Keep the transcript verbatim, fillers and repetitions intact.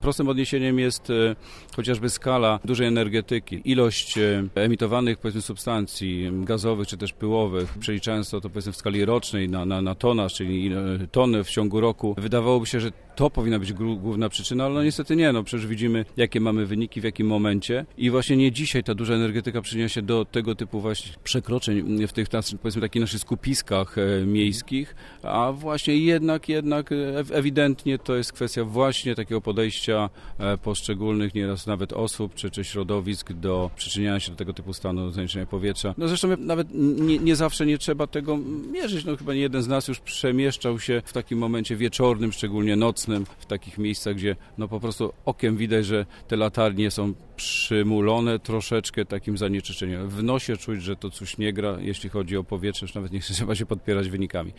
Prostym odniesieniem jest e, chociażby skala dużej energetyki, ilość e, emitowanych powiedzmy substancji gazowych czy też pyłowych, przeliczając to, to powiedzmy w skali rocznej na, na, na tonaż, czyli ile tony w ciągu roku. Wydawałoby się, że to powinna być główna przyczyna, ale no niestety nie. No przecież widzimy, jakie mamy wyniki, w jakim momencie i właśnie nie dzisiaj ta duża energetyka przyczynia się do tego typu właśnie przekroczeń w tych, powiedzmy, takich naszych skupiskach e, miejskich, a właśnie jednak, jednak e, ewidentnie to jest kwestia właśnie takiego podejścia e, poszczególnych, nieraz nawet osób czy, czy środowisk do przyczyniania się do tego typu stanu zanieczyszczenia powietrza. No zresztą nawet nie, nie zawsze nie trzeba tego mierzyć. No chyba nie jeden z nas już przemieszczał się w takim momencie wieczornym, szczególnie nocnym, w takich miejscach, gdzie no po prostu okiem widać, że te latarnie są przymulone troszeczkę takim zanieczyszczeniem. W nosie czuć, że to coś nie gra, jeśli chodzi o powietrze, już nawet nie trzeba się podpierać wynikami.